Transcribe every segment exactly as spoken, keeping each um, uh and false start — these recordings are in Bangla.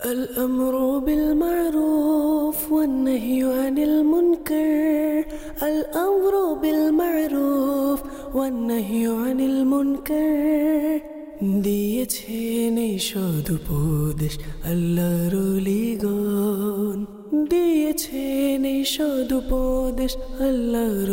الأمر بالمعروف والنهي عن المنكر الأمر بالمعروف والنهي عن المنكر দিয়েছেন এই সদুপদেশ আল্লাহর ওলিগণ দিয়েছেন এই সদুপদেশ আল্লাহর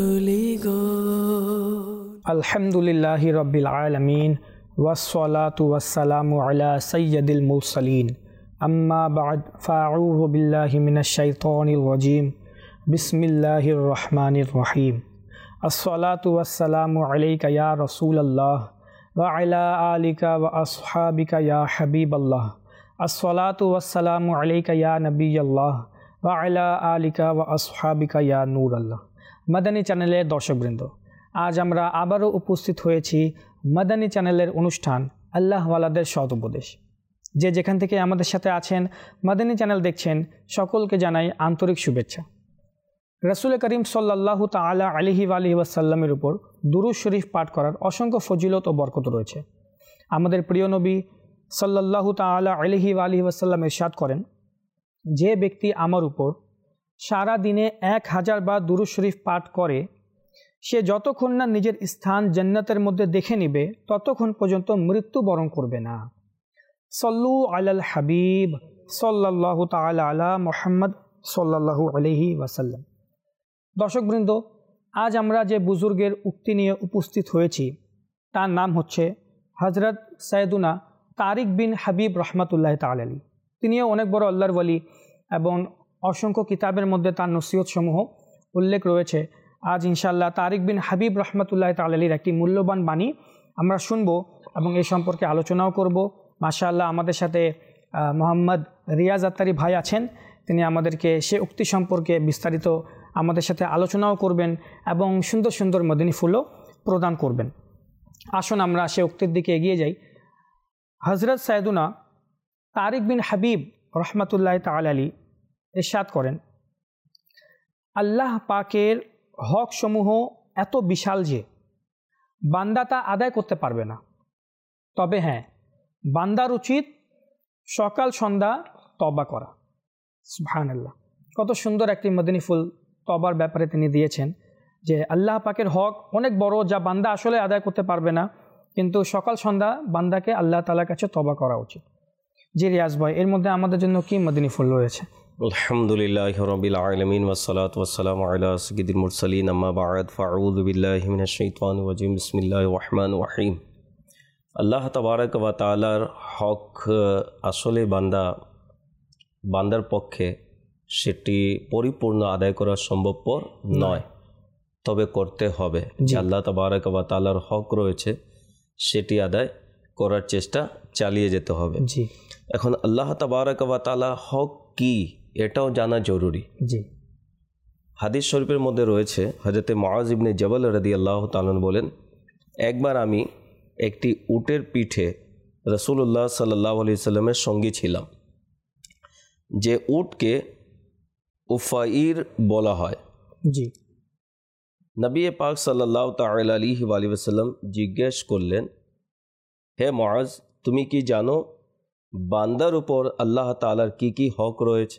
ওলিগণ আলহামদুলিল্লাহি রাব্বিল আলামিন ওয়াসসালাতু ওয়াসসালামু আলা সাইয়্যিদিল মুরসালিন আম্মা বা'দ ফাআউযু বিল্লাহি মিনাশ শাইতানির রাজীম বিসমিল্লাহির রহমানির রহিম আসসালাতু ওয়াসসালামু আলাইকা ইয়া রাসূলুল্লাহ ওয়া আলা আলিকা ওয়া আসহাবিকা ইয়া হাবিবাল্লাহ আসসালাতু ওয়াসসালামু আলাইকা ইয়া নবিয়াল্লাহ ওয়া আলা আলিকা ওয়া আসহাবিকা ইয়া নূরাল্লাহ। মাদানী চ্যানেলের দর্শকবৃন্দ, আজ আমরা আবারও উপস্থিত হয়েছি মাদানী চ্যানেলের অনুষ্ঠান আল্লাহওয়ালাদের সৎ উপদেশ। যে যেখান থেকে আমাদের সাথে আছেন, মাদানী চ্যানেল দেখছেন, সকলকে জানাই আন্তরিক শুভেচ্ছা। রাসূল করিম সাল্লাল্লাহু তাআলা আলাইহি ওয়া আলিহি ওয়াসাল্লামের উপর দুরূদ শরীফ পাঠ করার অসংখ্য ফজিলত ও বরকত রয়েছে। আমাদের প্রিয় নবী সাল্লাল্লাহু তাআলা আলাইহি ওয়া আলিহি ওয়াসাল্লাম ইরশাদ করেন, যে ব্যক্তি আমার উপর সারা দিনে এক হাজার বার দুরূদ শরীফ পাঠ করে, সে যতক্ষণ না নিজের স্থান জান্নাতের মধ্যে দেখে নিবে ততক্ষণ পর্যন্ত মৃত্যুবরণ করবে না। সল্লু আলাল হাবিব সাল্লাল্লাহু তাআলা আলা মুহাম্মদ সাল্লাল্লাহু আলাইহি ওয়াসাল্লাম। দর্শকবৃন্দ, আজ আমরা যে বুজুর্গের উক্তি নিয়ে উপস্থিত হয়েছি তার নাম হচ্ছে হযরত সাইয়েদুনা তারিক বিন হাবিব রহমাতুল্লাহ তাআলা আলাইহি। তিনিও অনেক বড় আল্লাহর ওয়ালি এবং অসংখ্য কিতাবের মধ্যে তার নসিহত সমূহ উল্লেখ রয়েছে। আজ ইনশাআল্লাহ তারিক বিন হাবিব রহমাতুল্লাহ তাআলা আলাইহির একটি মূল্যবান বাণী আমরা শুনবো এবং এই সম্পর্কে আলোচনাও করব। মাশাআল্লাহ, আমাদের সাথে মোহাম্মদ রিয়াজ আত্তারি ভাই আছেন, তিনি আমাদেরকে সে উক্তি সম্পর্কে বিস্তারিত আমাদের সাথে আলোচনাও করবেন এবং সুন্দর সুন্দর মদিনী ফুলও প্রদান করবেন। আসুন আমরা সে উক্তির দিকে এগিয়ে যাই। হযরত সাইয়েদুনা তারিক বিন হাবিব রহমাতুল্লাহ তাআলা আলাইহি ইরশাদ করেন, আল্লাহ পাকের হক সমূহ এত বিশাল যে বান্দা তা আদায় করতে পারবে না। তবে হ্যাঁ, বান্দার উচিত সকাল সন্ধ্যা তওবা করা। সুবহানাল্লাহ, কত সুন্দর একটি মদিনী ফুল তওবার ব্যাপারে তিনি দিয়েছেন যে আল্লাহ পাকের হক অনেক বড়, যা বান্দা আসলে আদায় করতে পারবে না, কিন্তু সকাল সন্ধ্যা বান্দাকে আল্লাহ তাআলার কাছে তওবা করা উচিত। জি রিয়াজ ভাই, এর মধ্যে আমাদের জন্য কি মদিনী ফুল রয়েছে? আলহামদুলিল্লাহি রাব্বিল আলামিন ওয়াসসালাতু ওয়াসসালামু আলা সাইয়্যিদিল মুরসালিন আম্মা বা'দ ফাআউযু বিল্লাহি মিনাশ শাইতানির রাজীম বিসমিল্লাহির রহমানির রহিম। আল্লাহ তাবারক ওয়া তাআলার হক আসলে বান্দা বান্দার পক্ষে সেটি পরিপূর্ণ আদায় করা সম্ভবপর নয়, তবে করতে হবে। যে আল্লাহ তাবারক ওয়া তাআলার হক রয়েছে সেটি আদায় করার চেষ্টা চালিয়ে যেতে হবে। জি, এখন আল্লাহ তাবারক ওয়া তাআলা হক কি এটাও জানা জরুরি। জি, হাদিস শরীফের মধ্যে রয়েছে, হযরত মুআজ ইবনে জাবাল রাদিয়াল্লাহু তাআলা বলেন, একবার আমি একটি উটের পিঠে রাসূলুল্লাহ সাল্লাল্লাহু আলাইহি সাল্লামের সঙ্গী ছিলাম। যে উটকে উফাইর বলা হয়। জি, নবী পাক সাল্লাল্লাহু তাআলা আলাইহি ওয়া সাল্লাম জিজ্ঞেস করলেন, হে মুআজ, তুমি কি জানো বান্দার উপর আল্লাহ তাআলার কি কি হক রয়েছে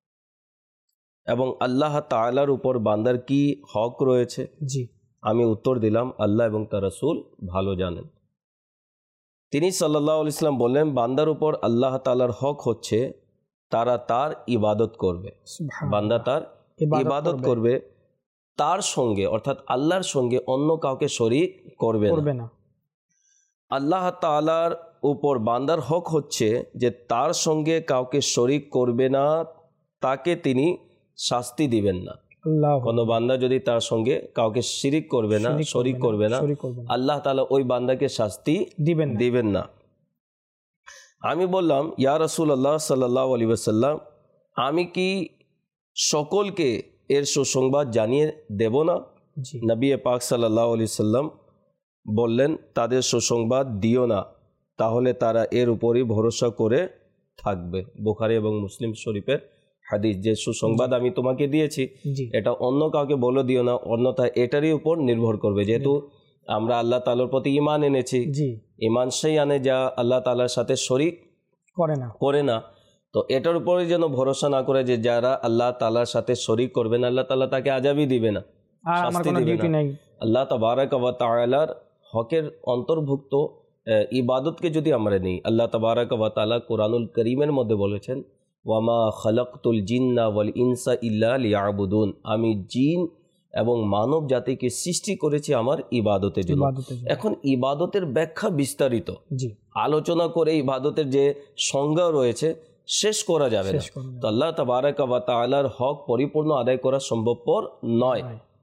এবং আল্লাহ তাআলার উপর বান্দার কি হক রয়েছে? জি, আমি উত্তর দিলাম, আল্লাহ এবং তার রাসূল ভালো জানেন। তিনি সাল্লাল্লাহু আলাইহি সাল্লাম বললেন, বান্দার উপর আল্লাহ তাআলার হক হচ্ছে তারা তার ইবাদত করবে। বান্দা তার ইবাদত করবে, তার সঙ্গে অর্থাৎ আল্লাহর সঙ্গে অন্য কাউকে শরীক করবে না। আল্লাহ তাআলার উপর বান্দার হক হচ্ছে যে তার সঙ্গে কাউকে শরীক করবে না, তাকে তিনি শাস্তি দিবেন না। কোনো বান্দা যদি তার সঙ্গে কাউকে শিরিক করবে না, শরীক করবে না, আল্লাহ তাআলা ওই বান্দাকে শাস্তি দিবেন দিবেন না। আমি বললাম, ইয়া রাসূলুল্লাহ সাল্লাল্লাহু আলাইহি ওয়াসাল্লাম, আমি কি সকলকে এর সুসংবাদ জানিয়ে দেব না? নবী পাক সাল্লাল্লাহু আলাইহি ওয়াসাল্লাম বললেন, তাদের সুসংবাদ দিও না, তাহলে তারা এর উপরই ভরসা করে থাকবে। বুখারী এবং মুসলিম শরীফের হাদিস। যে সুসংবাদ আমি তোমাকে দিয়েছি এটা অন্য কাউকে বলে দিও না, অন্যথায় এটারই উপর নির্ভর করবে। যেহেতু আমরা আল্লাহ তাআলার প্রতি ঈমান এনেছি, ঈমান সেই আনে যা আল্লাহ তাআলার সাথে শরীক করে না করে না তো এটার উপরে যেন ভরসা না করে যে যারা আল্লাহ তাআলার সাথে শরীক করবেন আল্লাহ তাআলা তাকে আযাবই দিবে না, আর আমার শাস্তি কোনো দিবে ডিউটি না। নাই। আল্লাহ তাবারাক ওয়া তাআলার হকের অন্তর্ভুক্ত ইবাদতকে যদি আমরা নিই, আল্লাহ তাবারাক ওয়া তাআলা কোরআনুল কারীমের মধ্যে বলেছেন ওয়ামা খালাকতুল জিন্না ওয়াল ইনসা ইল্লা লিয়াবুদুন, আমি জিন এবং মানব জাতিকে সৃষ্টি করেছি আমার ইবাদতের জন্য। ইবাদতের জন্য। এখন ইবাদতের ব্যাখ্যা বিস্তারিত, জি, আলোচনা করে ইবাদতের যে সংজ্ঞা রয়েছে শেষ করা যাবে না। শেষ করুন। তো আল্লাহ তাবারাক ওয়া তাআলার হক পরিপূর্ণ আদায় করা সম্ভবপর নয়,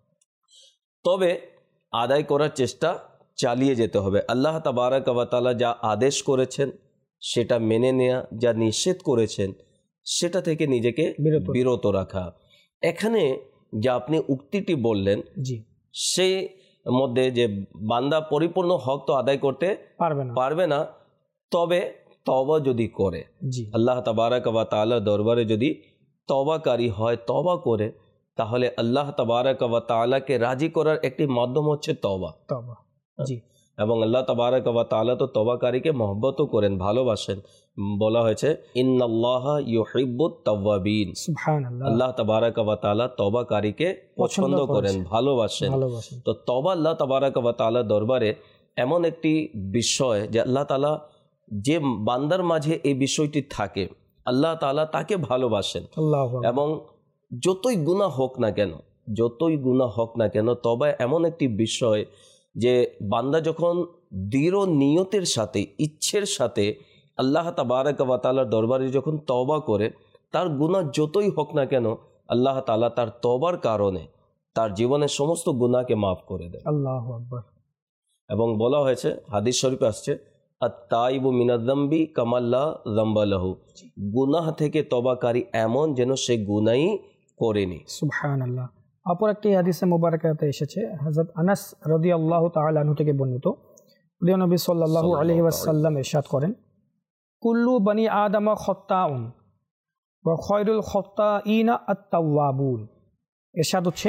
তবে আদায় করার চেষ্টা চালিয়ে যেতে হবে। আল্লাহ তাবারাক ওয়া তাআলা যা আদেশ করেছেন সেটা মেনে নেওয়া, যা নিষেধ করেছেন সেটা থেকে নিজেকে বিরত। বিরত রাখা। এখানে যে আপনি উক্তিটি বললেন জি, সেই মধ্যে যে বান্দা পরিপূর্ণ হক তো আদায় করতে পারবে না। পারবে না, তবে তওবা যদি করে, জি, আল্লাহ তাবারাক ওয়া তাআলার দরবারে যদি তওবাকারী হয়, তওবা করে, তাহলে আল্লাহ তাবারাক ওয়া তাআলাকে রাজি করার একটি মাধ্যম হচ্ছে তওবা। তওবা। জি, এবং আল্লাহ তাবারাক ওয়া তাআলা তো তওবাকারীকে মহব্বতও করেন, ভালোবাসেন। বলা হয়েছে ইন্নাল্লাহা ইউহিব্বুত তাওয়াবিন, সুবহানাল্লাহ, আল্লাহ তাবারাক ওয়া তাআলা তওবাকারীকে পছন্দ করেন, ভালোবাসেন। ভালোবাসেন। তো তওবা আল্লাহ তাবারাক ওয়া তাআলার দরবারে এমন একটি বিষয় যে আল্লাহ তাআলা যে বান্দার মাঝে এই বিষয়টি থাকে, আল্লাহ তাআলা তাকে ভালোবাসেন। আল্লাহু আকবার। এবং যতই গুনাহ হোক না কেন, যতই গুনাহ হোক না কেন, তওবা এমন একটি বিষয় যে বান্দা যখন দৃঢ় নিয়তের সাথে, ইচ্ছের সাথে আল্লাহ তাবারাক ওয়া তাআলার দরবারে যখন তওবা করে, তার গুনাহ যতই হোক না কেন, আল্লাহ তাআলা তার তওবার কারণে তার জীবনের সমস্ত গুনাহকে মাফ করে দেন। আল্লাহু আকবার। এবং বলা হয়েছে, হাদিস শরীফে আসছে, আত-তাইবু মিনায-যামবি কামাল্লা যামবা লাহু, গুনাহ থেকে তওবাকারী এমন যেন সে গুনাহই করেনি। সুবহানাল্লাহ। অপর একটি হাদিসে মুবারাকাতে এসেছে, হযরত আনাস রাদিয়াল্লাহু তাআলা আনহু থেকে বর্ণিত, প্রিয় নবী সাল্লাল্লাহু আলাইহি ওয়াসাল্লাম ইরশাদ করেন, কুল্লু বনি আদম খাত্তাউন ওয়া খায়রুল খাত্তাইনা আত-তাওয়াবুন। ইরশাদ হচ্ছে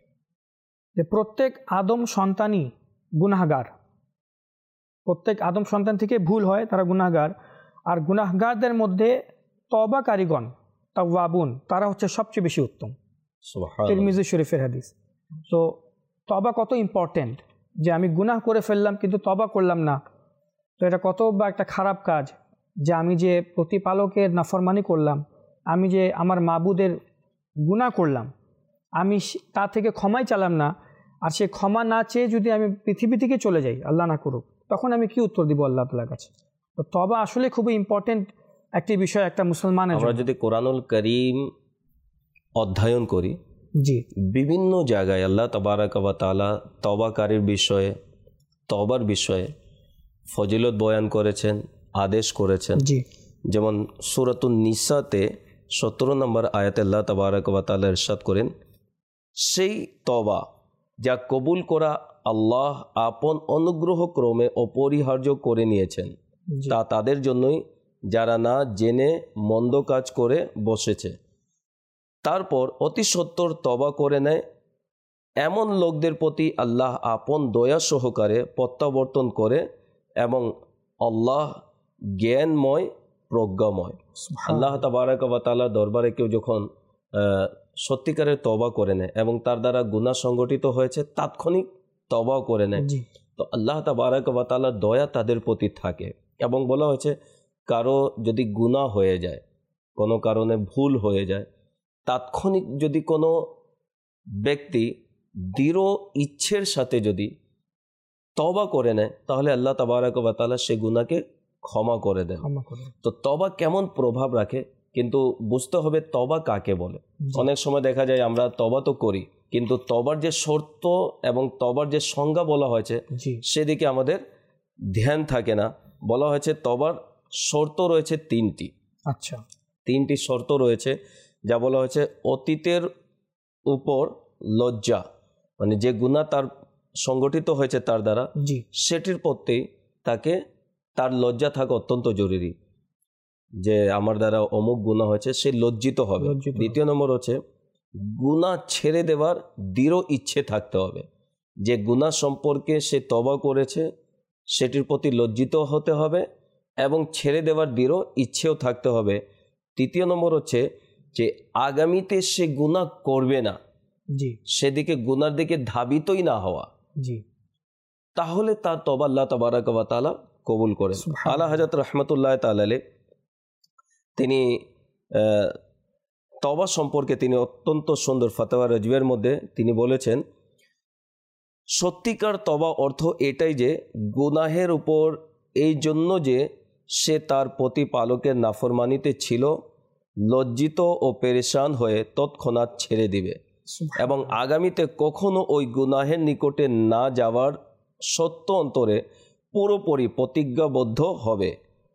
যে প্রত্যেক আদম সন্তানই গুনাহগার, প্রত্যেক আদম সন্তান থেকে ভুল হয়, তারা গুনাহগার। আর গুনাহগারদের মধ্যে তওবাকারীগণ, তাওয়াবুন, তারা হচ্ছে সবচেয়ে বেশি উত্তম। সুবহানাল্লাহ। তিরমিজি শরীফের হাদিস। তো তওবা কত ইম্পর্টেন্ট, যে আমি গুনাহ করে ফেললাম কিন্তু তওবা করলাম না, তো এটা কত বা একটা খারাপ কাজ। যে আমি যে প্রতিপালকের নাফরমানি করলাম, আমি যে আমার মাবুদের গুনাহ করলাম, আমি তা থেকে ক্ষমাই চালাম না, আর সে ক্ষমা না চেয়ে যদি আমি পৃথিবী থেকে চলে যাই, আল্লাহ না করুক, তখন আমি কি উত্তর দিব আল্লাহ তাআলার কাছে? তো তওবা আসলে খুবই ইম্পর্টেন্ট একটি বিষয় একটা মুসলমানের আমরা জন্য। যদি কোরআনুল কারীম অধ্যয়ন করি, জি, বিভিন্ন জায়গায় আল্লাহ তাবারাক ওয়া তাআলা তওবাকারীর বিষয়ে, তওবার বিষয়ে ফজিলত বয়ান করেছেন, আদেশ করেছেন। জি, যেমন সূরাতুন নিসাতে সতেরো নম্বর আয়াতে আল্লাহ তাবারাক ওয়া তাআলা ইরশাদ করেন, সেই তওবা যা কবুল করা আল্লাহ আপন অনুগ্রহ ক্রমে অপরিহার্য করে নিয়েছেন, জি, তা তাদের জন্যই যারা না জেনে মন্দ কাজ করে বসেছে, তারপর অতি সত্বর তওবা করে নেয়, এমন লোকদের প্রতি আল্লাহ আপন দয়া সহকারে প্রত্যাবর্তন করে, এবং আল্লাহ জ্ঞানময়, প্রজ্ঞাময়। আল্লাহ তাবারাক ওয়া তাআলার দরবারে কেউ যখন আহ, সত্যিকারের তওবা করে নেয় এবং তার দ্বারা গুনাহ সংগঠিত হয়েছে, তাৎক্ষণিক তওবাও করে নেয়, জি, তো আল্লাহ তাবারাক ওয়া তাআলার দয়া তাদের প্রতি থাকে। এবং বলা হয়েছে, কারো যদি গুনাহ হয়ে যায়, কোনো কারণে ভুল হয়ে যায়, তাৎক্ষণিক যদি কোনো ব্যক্তি দৃঢ় ইচ্ছের সাথে যদি তওবা করে নেয়, তাহলে আল্লাহ তাবারাক ওয়া তাআলা সে গুনাহকে ক্ষমা করে দেন। ক্ষমা করুন। তো তওবা কেমন প্রভাব রাখে, কিন্তু বুঝতে হবে তওবা কাকে বলে। জি, অনেক সময় দেখা যায় আমরা তওবা তো করি, কিন্তু তওবার যে শর্ত এবং তওবার যে সংজ্ঞা বলা হয়েছে জি, সেদিকে আমাদের ধ্যান থাকে না। বলা হয়েছে তওবার শর্ত রয়েছে তিনটি, আচ্ছা, তিনটি শর্ত রয়েছে, যা বলা হয়েছে অতীতের উপর লজ্জা, মানে যে গুনাহ তার সংগঠিত হয়েছে তার দ্বারা, জি, সেটির প্রতি তাকে তার লজ্জা থাকা অত্যন্ত জরুরি, যে আমার দ্বারা অমুক গুনাহ হয়েছে, সে লজ্জিত হবে। লজ্জিত হবে। দ্বিতীয় নম্বর হচ্ছে গুনাহ ছেড়ে দেওয়ার দৃঢ় ইচ্ছে থাকতে হবে, যে গুনাহ সম্পর্কে সে তওবা করেছে সেটির প্রতি লজ্জিত হতে হবে এবং ছেড়ে দেওয়ার দৃঢ় ইচ্ছেও থাকতে হবে। তৃতীয় নম্বর হচ্ছে যে আগামীতে সে গুনাহ করবে না, জি, সেদিকে গুনার দিকে ধাবিতই না হওয়া, জি, তাহলে তার তওবা আল্লাহ তাবারাক ওয়া তাআলা কবুল করেন। আলা হযরত রাহমাতুল্লাহ তাআলা আলাইহি তিনি তওবা সম্পর্কে তিনি অত্যন্ত সুন্দর ফতোয়া রাজবির মধ্যে তিনি বলেছেন, সত্যিকার তওবা অর্থ এটাই যে গুনাহের উপর এই জন্য যে সে তার প্রতিপালকের নাফরমানিতে ছিল, লজ্জিত ও পেরেশান হয়ে তৎক্ষণাৎ ছেড়ে দিবে এবং আগামীতে কখনো ওই গুনাহের নিকটে না যাওয়ার সত্য অন্তরে পুরোপুরি প্রতিজ্ঞাবদ্ধ হবে।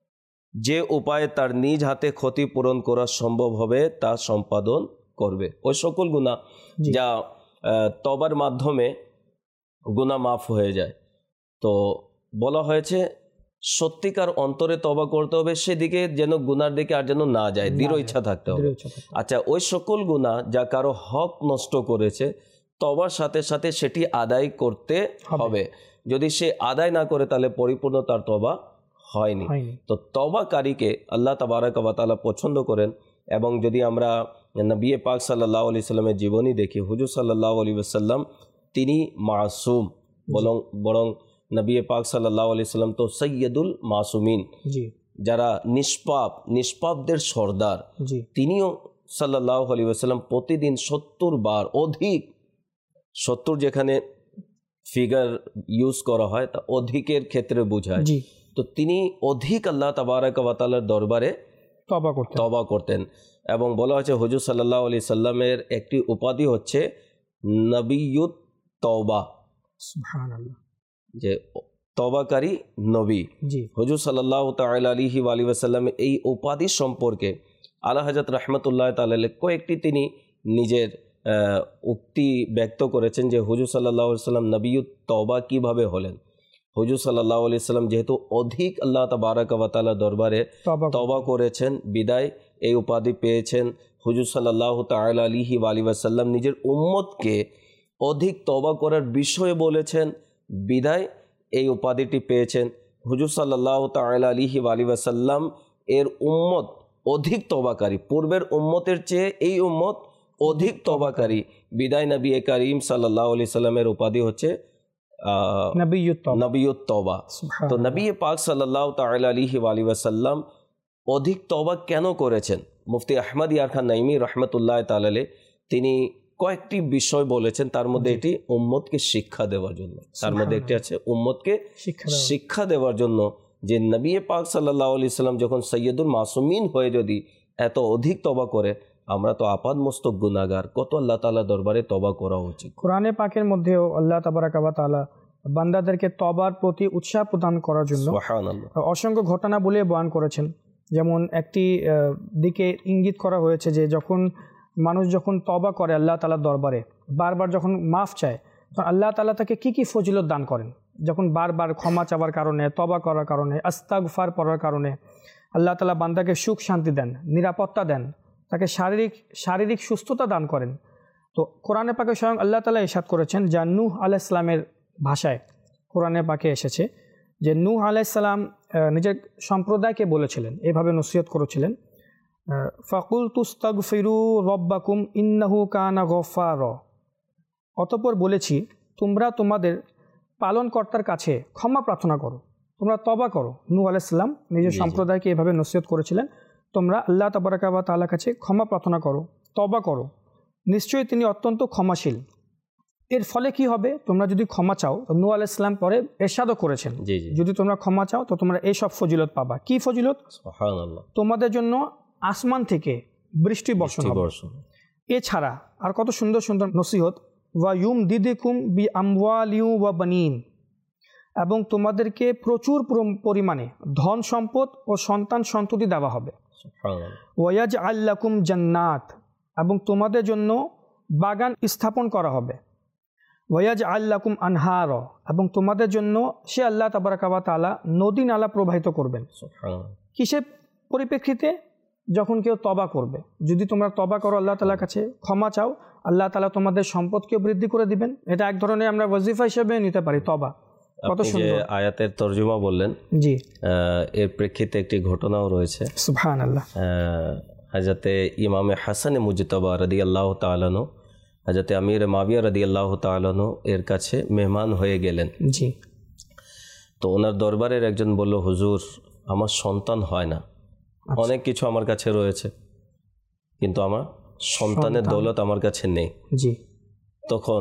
যে উপায়ে তার নিজ হাতে ক্ষতিপূরণ করা সম্ভব হবে তা সম্পাদন করবে। ওই সকল গুনাহ যা তওবার মাধ্যমে গুনাহ মাফ হয়ে যায়। তো বলা হয়েছে সত্যিকার অন্তরে তওবা করতে হবে, সেদিকে যেন গুনার দিকে আর যেন না যায়, দৃঢ় ইচ্ছা থাকতে হবে। আচ্ছা, ওই সকল গুনাহ যা কারো হক নষ্ট করেছে, তওবার সাথে সাথে সেটি আদায় করতে হবে। যদি সে আদায় না করে তাহলে পরিপূর্ণ তার তওবা হয়নি। তো তওবাকারীকে আল্লাহ তাবারাক ওয়া তাআলা পছন্দ করেন। এবং যদি আমরা নবী পাক সাল্লাল্লাহু আলাইহি সাল্লামের জীবনী দেখি, হুজুর সাল্লাল্লাহু আলাইহি ওয়াসাল্লাম তিনি মাসুম, বরং বরং নবী পাক সাল্লাল্লাহু আলাইহি সাল্লাম তো সৈয়দুল মাসুমিন, যারা নিষ্পাপ, নিষ্পাপদের সর্দার। তিনিও সাল্লাল্লাহু আলাইহি ওয়াসাল্লাম প্রতিদিন সত্তর বার অধিক, সত্তর যেখানে ফিগার ইউজ করা হয় তা অধিকের ক্ষেত্রে বোঝায়, তো তিনি অধিক আল্লাহ তাবারাক ওয়া তাআলার দরবারে তওবা করতেন তওবা করতেন এবং বলা হয়েছে হুজুর সাল্লাল্লাহু আলাইহি সাল্লামের একটি উপাধি হচ্ছে নবিয়্যুত তওবা, সুবহানাল্লাহ, যে তওবাকারী নবী। হুজুর সাল্লাল্লাহু তাআলা আলাইহি ওয়া আলিহি ওয়াসাল্লাম এই উপাধি সম্পর্কে আলা হযরত রাহমাতুল্লাহ তাআলা আলাইহি কয়েকটি তিনি নিজের উক্তি ব্যক্ত করেছেন যে হুজুর সাল্লাল্লাহু আলাইহি সাল্লাম নবিয়্যুত তওবা কিভাবে হলেন। হুজুর সাল্লাল্লাহু আলাইহি সাল্লাম যেহেতু অধিক আল্লাহ তাবারাক ওয়া তাআলা দরবারে তওবা করেছেন, বিদায় এই উপাধি পেয়েছেন। হুজুর সাল্লাল্লাহু তাআলা আলাইহি ওয়া আলিহি ওয়াসাল্লাম নিজের উম্মতকে অধিক তওবা করার বিষয়ে বলেছেন, বিদায় এই উপাধিটি পেয়েছেন। হুজুর সাল্লাল্লাহু তাআলা আলাইহি ওয়া আলিহি ওয়াসাল্লাম এর উম্মত অধিক তওবাকারী, পূর্বের উম্মতের চেয়ে এই উম্মত অধিক তওবাকারী, বিদায় নবী করিম সাল্লাল্লাহু আলাইহি সাল্লামের উপাধি হচ্ছে নবিয়্যুত তওবা। তো নবী পাক সাল্লাল্লাহু তাআলা আলাইহি ওয়া আলিহি ওয়াসাল্লাম অধিক তওবা কেন করেছেন? মুফতি আহমদ ইয়ার খান নাইমি রাহমাতুল্লাহ তাআলা আলাইহি তিনি কয়েকটি বিষয় বলেছেন, তার মধ্যে এটি উম্মতকে শিক্ষা দেওয়ার জন্য, তার মধ্যে একটি আছে উম্মতকে শিক্ষা দেওয়ার জন্য যে নবী পাক সাল্লাল্লাহু আলাইহি সাল্লাম যখন সৈয়দুল মাসুমিন হয়ে যদি এত অধিক তওবা করে, আমরা তো আপাদ মস্তক গুনাহগার, কত আল্লাহ তাআলা দরবারে তওবা করা উচিত। কোরআনে পাকের মধ্যেও আল্লাহ তাবারাক ওয়া তাআলা বান্দাদেরকে তওবার প্রতি উৎসাহ প্রদান করার জন্য সুবহানাল্লাহ অসংখ্য ঘটনা বলে বয়ান করেছেন। যেমন একটি দিকে ইঙ্গিত করা হয়েছে যে যখন মানুষ যখন তওবা করে আল্লাহ তাআলার দরবারে, বারবার যখন মাফ চায়, তখন আল্লাহ তাআলা তাকে কি কি ফজিলত দান করেন। যখন বারবার ক্ষমা চাওয়ার কারণে, তওবা করার কারণে, আস্তাগফার পড়ার কারণে আল্লাহ তাআলা বান্দাকে সুখ শান্তি দেন, নিরাপত্তা দেন, তাকে শারীরিক শারীরিক সুস্থতা দান করেন। তো কোরআনে পাকে স্বয়ং আল্লাহ তাআলা ইরশাদ করেছেন, যা নূহ আলাইহিস সালামের ভাষায় কোরআনে পাকে এসেছে, যে নূহ আলাইহিস সালাম নিজের সম্প্রদায়কে বলেছিলেন, এভাবে নসিহত করেছিলেন, ফাকুলতু আস্তাগফিরু রাব্বাকুম ইন্নাহু কানা গফফারা, অতঃপর বলেছি তোমরা তোমাদের পালনকর্তার কাছে ক্ষমা প্রার্থনা করো, তোমরা তওবা করো। নূহ আলাইহিস সালাম নিজের সম্প্রদায়কে এভাবে নসিহত করেছিলেন, তোমরা আল্লাহ তাবারাক ওয়া তাআলার কাছে ক্ষমা প্রার্থনা করো, তওবা করো, নিশ্চয়ই তিনি অত্যন্ত ক্ষমাশীল। এর ফলে কি হবে? তোমরা যদি ক্ষমা চাও, নূহ আলাইহিস সালাম পরে ইরশাদও করেছেন, যদি তোমরা ক্ষমা চাও তো তোমরা এই সব ফজিলত পাবা। কি ফজিলত? সুবহানাল্লাহ, তোমাদের জন্য আসমান থেকে বৃষ্টি বর্ষণ হবে। এছাড়া আর কত সুন্দর সুন্দর নসিহত, ওয়া ইউমদিদুকুম বি আমওয়ালিন ওয়া বানিন, এবং তোমাদেরকে প্রচুর পরিমাণে ধন সম্পদ ও সন্তান সন্ততি দেওয়া হবে। ওয়া ইয়াজআল লাকুম জান্নাত, এবং তোমাদের জন্য বাগান স্থাপন করা হবে। ওয়া ইয়াজআল লাকুম আনহার, এবং তোমাদের জন্য সে আল্লাহ তাবারাক ওয়া তাআলা নদী নালা প্রবাহিত করবেন। কিসের পরিপ্রেক্ষিতে? যখন কেউ তওবা করবে। যদি তোমরা তওবা করো, আল্লাহ তাআলার কাছে ক্ষমা চাও, আল্লাহ তাআলা তোমাদের সম্পদকে বৃদ্ধি করে দিবেন। এটা এক ধরনের আমরা ওয়াজিফা হিসেবে নিতে পারি তওবা। কত সুন্দর আয়াতের তরজমা বললেন। জি, এর প্রেক্ষিতে একটি ঘটনাও রয়েছে। সুবহানাল্লাহ। হজরতে ইমামে হাসানে মুজতবা রাদিয়াল্লাহু তাআলা আনহু হজরতে আমির মাবিয়া রাদিয়াল্লাহু তাআলা আনহু এর কাছে মেহমান হয়ে গেলেন। জি। তো ওনার দরবারের একজন বলল, হুজুর আমার সন্তান হয় না, অনেক কিছু আমার কাছে রয়েছে কিন্তু আমার সন্তানের দৌলত আমার কাছে নেই। জি। তখন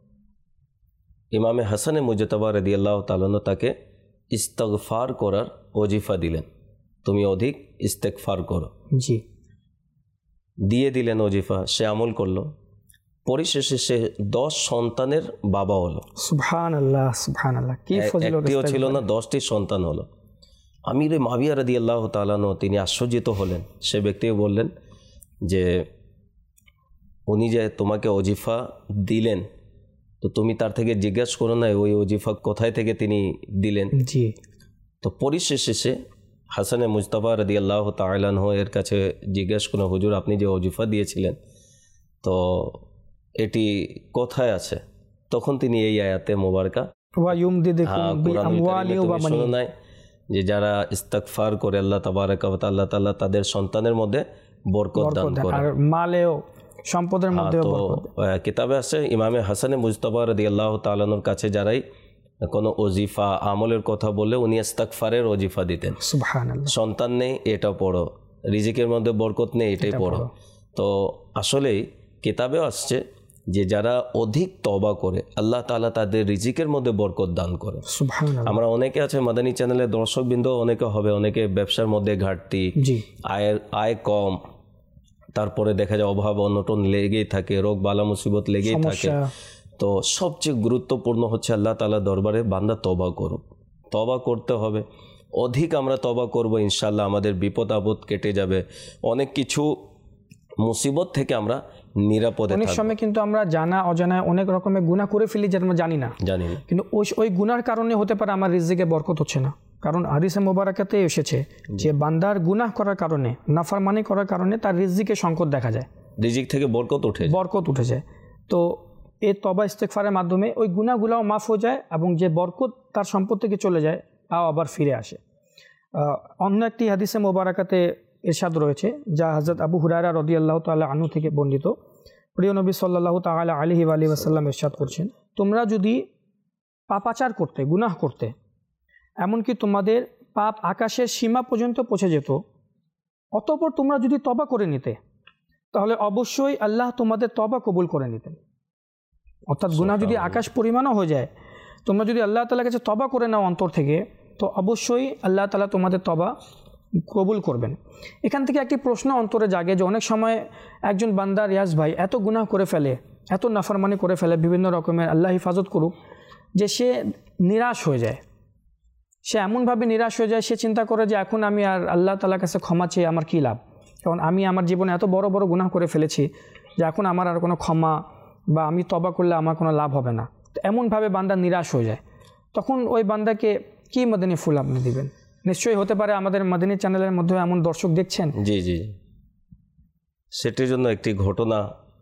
ইমামে হাসানে মুজতবা রাদিয়াল্লাহু তাআলা আনহু তাকে ইস্তিগফার করার ওজিফা দিলেন, তুমি অধিক ইস্তেগফার করো। জি। দিয়ে দিলেন ওজিফা, সে আমল করলো, পরিশেষে সে দশ সন্তানের বাবা হলো। সুবহানাল্লাহ, সুবহানাল্লাহ, কি ফজিলত! একটিও ছিল না, দশটি সন্তান হলো। আমির মাবিয়া রাদিয়াল্লাহু তাআলা আনহু তিনি আশ্চর্যিত হলেন। সে ব্যক্তিও বললেন যে উনি যে তোমাকে ওজিফা দিলেন, তো তুমি তার থেকে জিজ্ঞাসা করো না ওই ওজিফা কোথায় থেকে তিনি দিলেন। জি। তো পরিশেষে সে হাসানে মুজতবা রাদিয়াল্লাহু তাআলা আনহু এর কাছে জিজ্ঞাসা করলেন, হুজুর আপনি যে ওজিফা দিয়েছিলেন তো এটি কোথায় আছে? তখন তিনি এই আয়াতে মোবারকা যে যারা ইস্তিগফার করে আল্লাহ তাবারাকা ওয়া তাআলা তাআলা তাদের সন্তানের মধ্যে বরকত দান করে, আর মালেও সম্পদের মধ্যে বরকত। কিতাবে আছে ইমামে হাসানে মুজতবা রাদিয়াল্লাহু তাআলা আনহুর কাছে যারাই কোনো ওজিফা আমলের কথা বললে উনি ইস্তিগফারের ওজিফা দিতেন। সুবহানাল্লাহ। সন্তান নেই এটা পড়ো, রিজিকের মধ্যে বরকত নেই এটাই পড়ো। তো আসলেই কিতাবেও আসছে যে যারা অধিক তওবা করে আল্লাহ তাআলা তাদের রিজিকের মধ্যে বরকত দান করে। সুবহানাল্লাহ। আমরা অনেকে আছে মাদানী চ্যানেলের দর্শকবৃন্দ, অনেকে হবে, অনেকে ব্যবসার মধ্যে ঘাটতি, আয়ের আয় কম, তারপরে দেখা যায় অভাব অনটন লেগেই থাকে, রোগ বালা মুসিবত লেগেই থাকে। তো সবচেয়ে গুরুত্বপূর্ণ হচ্ছে আল্লাহ তাআলা দরবারে বান্দা তওবা করুক, তওবা করতে হবে। অধিক আমরা তওবা করব, ইনশাআল্লাহ আমাদের বিপদ আপদ কেটে যাবে, অনেক কিছু মুসিবত থেকে আমরা নিরাপদে থাকব। অনেক সময় কিন্তু আমরা জানা অজানায় অনেক রকমের গুনাহ করে ফেলি যেটা আমরা জানি না জানি না কিন্তু ওই ওই গুনার কারণে হতে পারে আমার রিজিকে বরকত হচ্ছে না। কারণ হাদিসে মোবারকাতে এসেছে যে বান্দার গুনাহ করার কারণে, নাফরমানি করার কারণে তার রিজিকে সংকট দেখা যায়, রিজিক থেকে বরকত উঠে বরকত উঠে যায়। তো এই তওবা ইস্তেগফারের মাধ্যমে ওই গুনাহগুলোও মাফ হয়ে যায় এবং যে বরকত তার সম্পদ থেকে চলে যায় তাও আবার ফিরে আসে। অন্য একটি হাদিসে মোবারকাতে ইরশাদ রয়েছে যা হযরত আবু হুরায়রা রাদিয়াল্লাহু তাআলা আনহু থেকে বর্ণিত। প্রিয় নবী সাল্লাল্লাহু তাআলা আলাইহি ওয়া আলিহি ওয়াসাল্লাম ইরশাদ করছেন, তোমরা যদি পাপাচার করতে, গুনাহ করতে, এমনকি তোমাদের পাপ আকাশের সীমা পর্যন্ত পৌঁছে যেত, অতঃপর তোমরা যদি তওবা করে নিতে তাহলে অবশ্যই আল্লাহ তোমাদের তওবা কবুল করে নিতেন। অর্থাৎ গুনাহ যদি আকাশ পরিমাণও হয়ে যায়, তোমরা যদি আল্লাহ তাআলার কাছে তওবা করে নাও অন্তর থেকে, তো অবশ্যই আল্লাহ তাআলা তোমাদের তওবা কবুল করবেন। এখান থেকে একটি প্রশ্ন অন্তরে জাগে যে অনেক সময় একজন বান্দা, রিয়াজ ভাই, এত গুনাহ করে ফেলে, এত নাফরমানি করে ফেলে বিভিন্ন রকমের, আল্লাহ হিফাজত করুক, যে সে নিরাশ হয়ে যায়। সে এমনভাবে নিরাশ হয়ে যায়, সে চিন্তা করে যে এখন আমি আর আল্লাহ তাআলার কাছে ক্ষমা চেয়ে আমার কী লাভ, কারণ আমি আমার জীবনে এত বড় বড় গুনাহ করে ফেলেছি যে এখন আমার আর কোনো ক্ষমা বা আমি তওবা করলে আমার কোনো লাভ হবে না। তো এমনভাবে বান্দা নিরাশ হয়ে যায়। তখন ওই বান্দাকে কি মদিনী ফুল আপনি দিবেন? নিশ্চয়ই হতে পারে আমাদের মদিনী চ্যানেলের মধ্যে এমন দর্শক দেখছেন। জি জি সেটির জন্য একটি ঘটনা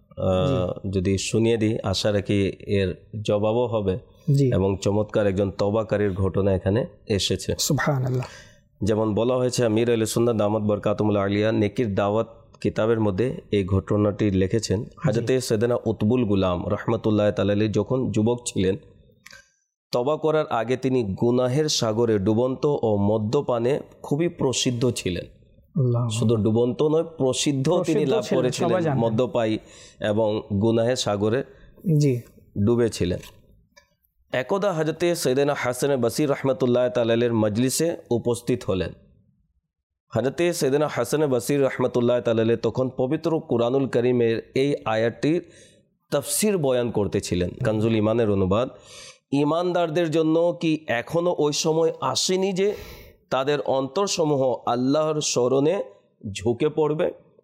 যদি শুনিয়ে দিই, আশা রাখি এর জবাবও হবে এবং চমৎকার একজন তওবাকারীর ঘটনা এখানে এসেছে। সুবহানাল্লাহ। যেমন বলা হয়েছে আমির আহলে সুন্নাত দামাত বরকাতুহুল আলিয়া নেকির দাওয়াত কিতাবের মধ্যে এই ঘটনাটি লিখেছেন। হযরতে সাইয়েদনা উতবুল গুলাম রাহমাতুল্লাহ তাআলা আলাইহি যখন যুবক ছিলেন, তওবা করার আগে তিনি গুনাহের সাগরে ডুবন্ত ও মদ্যপানে খুবই প্রসিদ্ধ ছিলেন। শুধু ডুবন্ত নয়, প্রসিদ্ধ তিনি লাভ করেছিলেন, মদ্যপায়ী এবং গুনাহের সাগরে জি ডুবেছিলেন। একদা হযরতে সাইয়েদনা হাসান বসরি রাহমাতুল্লাহ তাআলা আলাইহির মজলিসে উপস্থিত হলেন। হযরতে সাইয়েদনা হাসান বসরি রাহমাতুল্লাহ তাআলা আলাইহি তখন পবিত্র কুরআনুল কারীমের এই আয়াতটির তাফসীর বয়ান করতেছিলেন। কানজুল ঈমানের অনুবাদ, ঈমানদারদের জন্য কি এখনো ওই সময় আসেনি যে তাদের অন্তরসমূহ আল্লাহর স্মরণে ঝুঁকে পড়বে?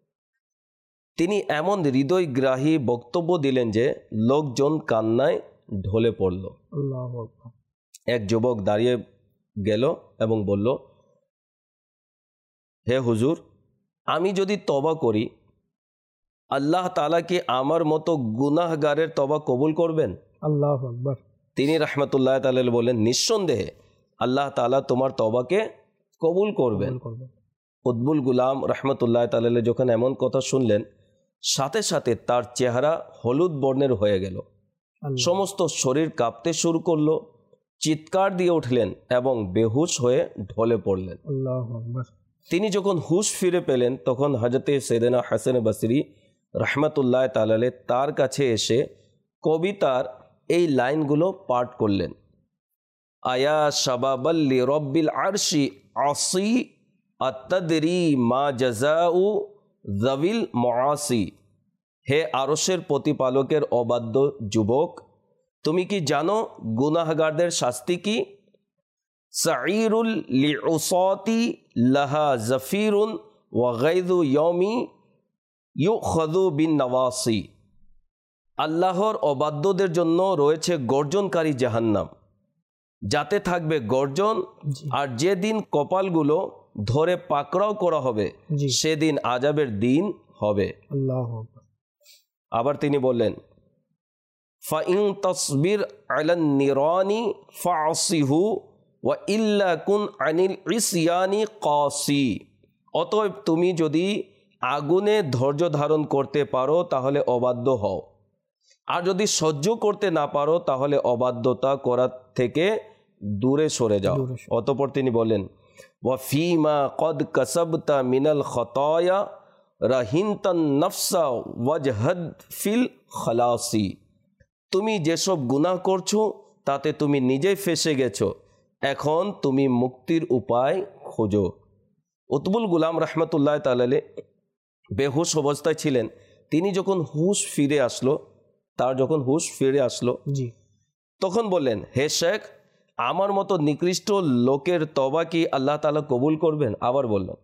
তিনি এমন হৃদয়গ্রাহী বক্তব্য দিলেন যে লোকজন কান্নায় ঢলে পড়ল। আল্লাহু আকবার। এক যুবক দাঁড়িয়ে গেল এবং বলল, হে হুজুর, আমি যদি তওবা করি আল্লাহ তাআলা কি আমার মতো গুনাহগারের তওবা কবুল করবেন? আল্লাহু আকবার। তিনি রাহমাতুল্লাহ তাআলা বললেন, নিঃসন্দেহে আল্লাহ তাআলা তোমার তওবাকে কবুল করবেন। উদ্বুল গুলাম রহমতুল্লাহ তাআলা যখন এমন কথা শুনলেন, সাথে সাথে তার চেহারা হলুদ বর্ণের হয়ে গেল, সমস্ত শরীর কাঁপতে শুরু করলো, চিৎকার দিয়ে উঠলেন এবং বেহুশ হয়ে ঢলে পড়লেন। আল্লাহু আকবার। তিনি যখন হুশ ফিরে পেলেন তখন হযরতে সাইয়েদনা হাসান বসরি রহমতুল্লাহ তাআলা তার কাছে এসে কবিতার এই লাইনগুলো পাঠ করলেন। আয়া শাবাবাল্লি রব্বিল আরশি আসি আত্তাদরি মা জাযাউ যাবিল মুআসি। হে আরশের প্রতিপালকের অবাধ্য যুবক, তুমি কি জানো গুনাহগারদের শাস্তি কি? সাঈরুল লিউসাতি লাহা জাফিরুন ওয়া গায়যু ইয়াউমি ইউখাযু বিন নওয়াসি। আল্লাহর অবাধ্যদের জন্য রয়েছে গর্জনকারী জাহান্নাম, যাতে থাকবে গর্জন, আর যেদিন কপালগুলো ধরে পাকড়াও করা হবে সেদিন আযাবের দিন হবে। আল্লাহু আকবার। আবার তিনি বললেন, ফাইন তাসবির আলান নিরানি ফাসিহু ওয়া ইল্লা কুন আনিল ইসয়ানি কাসি। অতএব তুমি যদি আগুনে ধৈর্য ধারণ করতে পারো তাহলে অবাধ্য হও, আর যদি সহ্য করতে না পারো তাহলে অবাধ্যতা করার থেকে দূরে সরে যাও। অতঃপর তিনি বলেন, ওয়া ফিমা কদ কাসাবতা মিনাল খতায়া রাহিনতান নফসা ওয়াজহাদ ফিল খালাসি। তুমি যেসব গুনাহ করছো তাতে তুমি নিজেই ফেসে গেছো, এখন তুমি মুক্তির উপায় খোঁজো। উতবুল গুলাম রহমতুল্লাহ তাআলা বেহুশ অবস্থায় ছিলেন। তিনি যখন হুশ ফিরে আসলো তার যখন হুশ ফিরে আসলো জি তখন বললেন, হে শেখ, আমার মতো নিকৃষ্ট লোকের তওবা কি আল্লাহ তাআলা কবুল করবেন? আবার বললেন।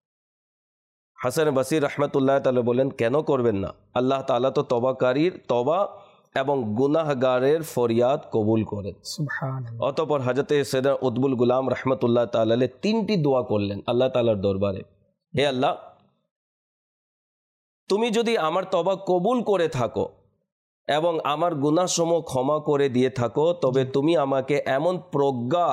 হাসান বসরি রহমতুল্লাহ তাআলা বলেন, কেন করবেন না? আল্লাহ তাআলা তো তওবাকারীর তওবা এবং গুনাহগারের ফরিয়াদ কবুল করেন। সুবহানাল্লাহ। অতঃপর হযরতে সাইয়েদনা উতবুল গুলাম রহমতুল্লাহ তাআলা তিনটি দোয়া করলেন আল্লাহ তাআলার দরবারে। হে আল্লাহ, তুমি যদি আমার তওবা কবুল করে থাকো এবং আমার গুনাহসমূহ ক্ষমা করে দিয়ে থাকো, তবে তুমি আমাকে এমন প্রজ্ঞা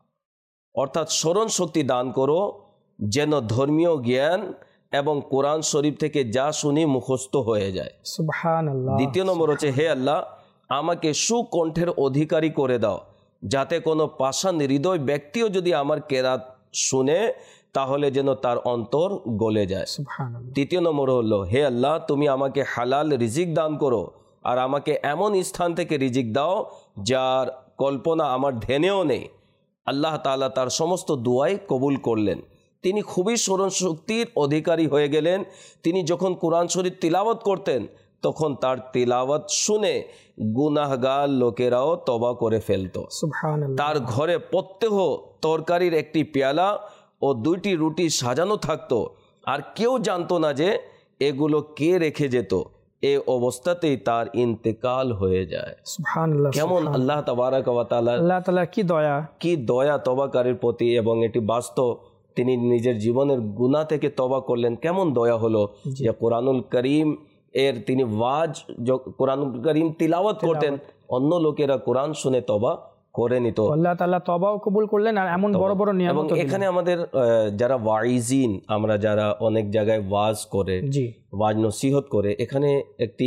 অর্থাৎ স্মরণ শক্তি দান করো যেন ধর্মীয় জ্ঞান এবং কোরআন শরীফ থেকে যা শুনি মুখস্থ হয়ে যায়। সুবহানাল্লাহ। দ্বিতীয় নম্বর হচ্ছে, হে আল্লাহ, আমাকে সুকণ্ঠের অধিকারী করে দাও, যাতে কোনো পাষাণ হৃদয় ব্যক্তিও যদি আমার কেরাত শুনে তাহলে যেন তার অন্তর গলে যায়। সুবহানাল্লাহ। তৃতীয় নম্বর হলো, হে আল্লাহ, তুমি আমাকে হালাল রিজিক দান করো, আর আমাকে এমন স্থান থেকে রিজিক দাও যার কল্পনা আমার ধ্যানেও নেই। আল্লাহ তাআলা তার সমস্ত দুয়াই কবুল করলেন। তিনি খুবই স্মরণ শক্তির অধিকারী হয়ে গেলেন। তিনি যখন কোরআন শরীফ তিলাওয়াত করতেন তখন তার তিলাওয়াত শুনে গুনাহগার লোকেরাও তওবা করে ফেলত। সুবহানাল্লাহ। তার ঘরে প্রত্যহ তরকারির একটি পেয়ালা ও দুইটি রুটি সাজানো থাকতো, আর কেউ জানতো না যে এগুলো কে রেখে যেত। এই অবস্থাতেই তার ইন্তেকাল হয়ে যায়। সুবহানাল্লাহ। কেমন আল্লাহ তাবারাক ওয়া তাআলা, আল্লাহ তাআলা কি দয়া, কি দয়া তওবাকারীর প্রতি, এবং এটি বাস্তব। তিনি নিজের জীবনের গুনাহ থেকে তওবা করলেন, কেমন দয়া হলো যে কোরআনুল করিম এর তিনি ওয়াজ কোরআনুল করিম তিলাওয়াত করতেন, অন্য লোকেরা কোরআন শুনে তওবা করে নিত। আল্লাহ তাআলা তওবাও কবুল করলেন আর এমন বড় বড় নিয়ামত। এবং এখানে আমাদের যারা ওয়াইজিন, আমরা যারা অনেক জায়গায় ওয়াজ করে, জি ওয়াজ নসিহত করে, এখানে একটি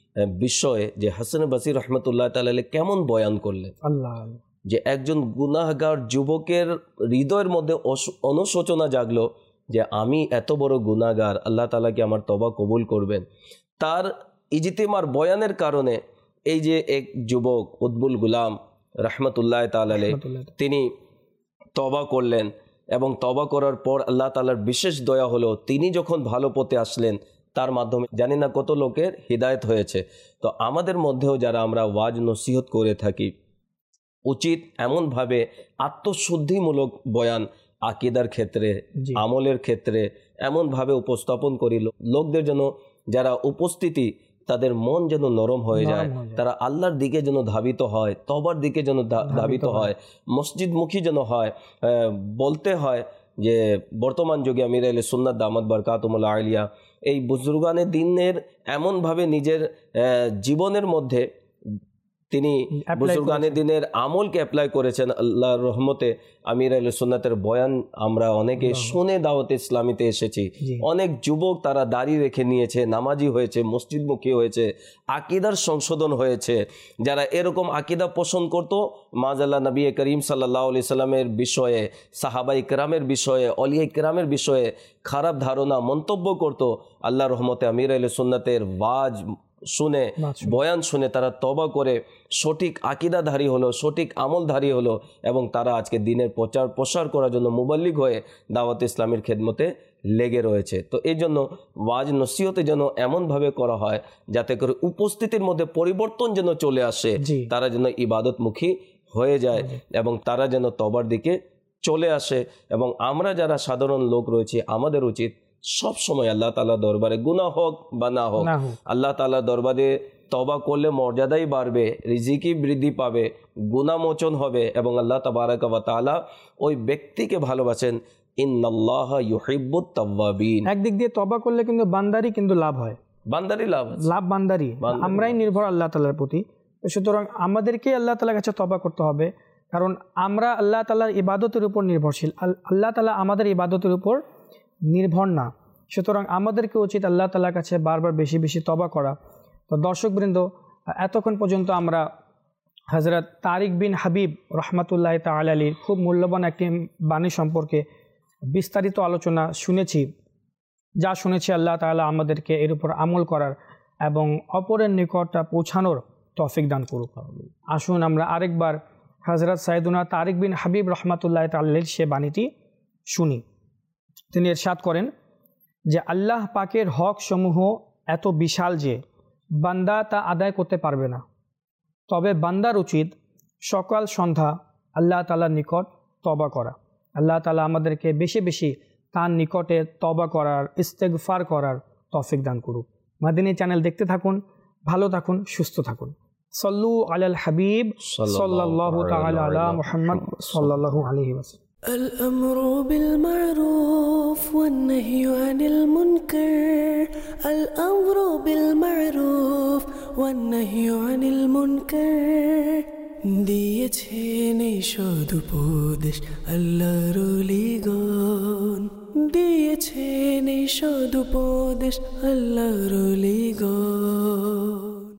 বিষয় যে হাসান বসরি রহমতুল্লাহ তাআলা কেমন বয়ান করলেন, আল্লাহ, যে একজন গুনাহগার যুবকের হৃদয়ের মধ্যে অনুশোচনা জাগলো যে আমি এত বড় গুনাহগার, আল্লাহ তাআলা কি আমার তওবা কবুল করবেন? তার ইজতিমার বয়ানের কারণে এই যে এক যুবক উতবুল গুলাম রহমতুল্লাহ তাআলা তিনি তওবা করলেন, এবং তওবা করার পর আল্লাহ তাআলার বিশেষ দয়া হলো, তিনি যখন ভালো পথে আসলেন তার মাধ্যমে জানি না কত লোকের হিদায়াত হয়েছে। তো আমাদের মধ্যেও যারা আমরা ওয়াজ নসিহত করে থাকি, উচিত এমনভাবে আত্মশুদ্ধিমূলক বয়ান আকীদার ক্ষেত্রে, আমলের ক্ষেত্রে এমনভাবে উপস্থাপন করি লোকদের যেন, যারা উপস্থিতি তাদের মন যেন নরম হয়ে যায়, তারা আল্লাহর দিকে যেন ধাবিত হয়, তওবার দিকে যেন ধাবিত হয়, মসজিদমুখী যেন হয়। বলতে হয় যে বর্তমান যুগে আমির আহলে সুন্নাত দামাত বারকাতুহুল আলিয়া এই বুজুর্গানে দ্বীনের এমনভাবে নিজের জীবনের মধ্যে তিনি বুজুর্গানে দিনের আমলকে অ্যাপ্লাই করেছেন আল্লাহর রহমতে। আমির আহলে সুন্নাতের বয়ান আমরা অনেকে শুনে দাওয়াতে ইসলামীতে এসেছি। অনেক যুবক তারা দাড়ি রেখে নিয়েছে, নামাজি হয়েছে, মসজিদমুখী হয়েছে, আকীদার সংশোধন হয়েছে। যারা এরকম আকীদা পোষণ করত, মাজাল্লাহ নবী করিম সাল্লাল্লাহু আলাইহি সাল্লামের বিষয়ে, সাহাবাই কেরামের বিষয়ে, অলিয়ে কেরামের বিষয়ে খারাপ ধারণা মন্তব্য করত, আল্লাহর রহমতে আমির আহলে সুন্নাতের ওয়াজ শুনে, বয়ান শুনে তারা তওবা করে সঠিক আকীদাধারী হলো, সঠিক আমলধারী হলো, এবং তারা আজকে দিনের প্রচার প্রসার করার জন্য মুবাল্লিগ হয়ে দাওয়াত ইসলামের খেদমতে লেগে রয়েছে। তো এই জন্য ওয়াজ নসিহতে যেন এমনভাবে করা হয় যাতে করে উপস্থিতির মধ্যে পরিবর্তন যেন চলে আসে, তারা যেন ইবাদতমুখী হয়ে যায় এবং তারা যেন তওবার দিকে চলে আসে। এবং আমরা যারা সাধারণ লোক রয়েছে, আমাদের উচিত সব সময় আল্লাহ তাআলা দরবারে, গুনাহ হোক বা না হোক, আল্লাহ তাআলা দরবারে তওবা করলে মর্যাদাই বাড়বে, রিজিকি বৃদ্ধি পাবে, গুনাহ মোচন হবে এবং আল্লাহ তাবারাকা ওয়া তাআলা ওই ব্যক্তিকে ভালোবাসেন। ইন্নাল্লাহা ইউহিব্বুত তাওয়াবিন। একদিক দিয়ে তওবা করলে কিন্তু বান্দারই কিন্তু লাভ হয়, বান্দারই লাভ, লাভ বান্দারই। আমরাই নির্ভর আল্লাহ তাআলার প্রতি, সুতরাং আমাদেরকে আল্লাহ তাআলার কাছে তওবা করতে হবে, কারণ আমরা আল্লাহ তাআলার ইবাদতের উপর নির্ভরশীল, আল্লাহ তাআলা আমাদের ইবাদতের উপর নির্ভর না। সুতরাং আমাদেরকে উচিত আল্লাহ তাআলার কাছে বারবার বেশি বেশি তওবা করা। তো দর্শকবৃন্দ, এতক্ষণ পর্যন্ত আমরা হযরত তারিক বিন হাবিব রহমাতুল্লাহি তাআলা আলাইহির খুব মূল্যবান একটি বাণী সম্পর্কে বিস্তারিত আলোচনা শুনেছি। যা শুনেছি আল্লাহ তাআলা আমাদেরকে এর উপর আমল করার এবং অপরের নিকট পৌঁছানোর তৌফিক দান করুক। আসুন আমরা আরেকবার হযরত সাইয়েদুনা তারিক বিন হাবিব রহমাতুল্লাহি তাআলা আলাইহির সে বাণীটি শুনি। তিনি ইরশাদ করেন যে আল্লাহ পাকের হক সমূহ এত বিশাল যে বান্দা তা আদায় করতে পারবে না, তবে বান্দার উচিত সকাল সন্ধ্যা আল্লাহ তাআলার নিকট তওবা করা। আল্লাহ তাআলা আমাদেরকে বেশি বেশি তার নিকটে তওবা করার, ইস্তেগফার করার তৌফিক দান করুক। মাদিনী চ্যানেল দেখতে থাকুন, ভালো থাকুন, সুস্থ থাকুন। সল্লু আলাল হাবিব সাল্লাল্লাহু তাআলা আলা মুহাম্মদ সাল্লাল্লাহু আলাইহি ওয়াসাল্লাম। الأمر بالمعروف والنهي عن المنكر الأمر بالمعروف والنهي عن المنكر দিয়েছেন এই সদুপদেশ আল্লাহর ওলিগণ, দিয়েছেন এই সদুপদেশ আল্লাহর ওলিগণ।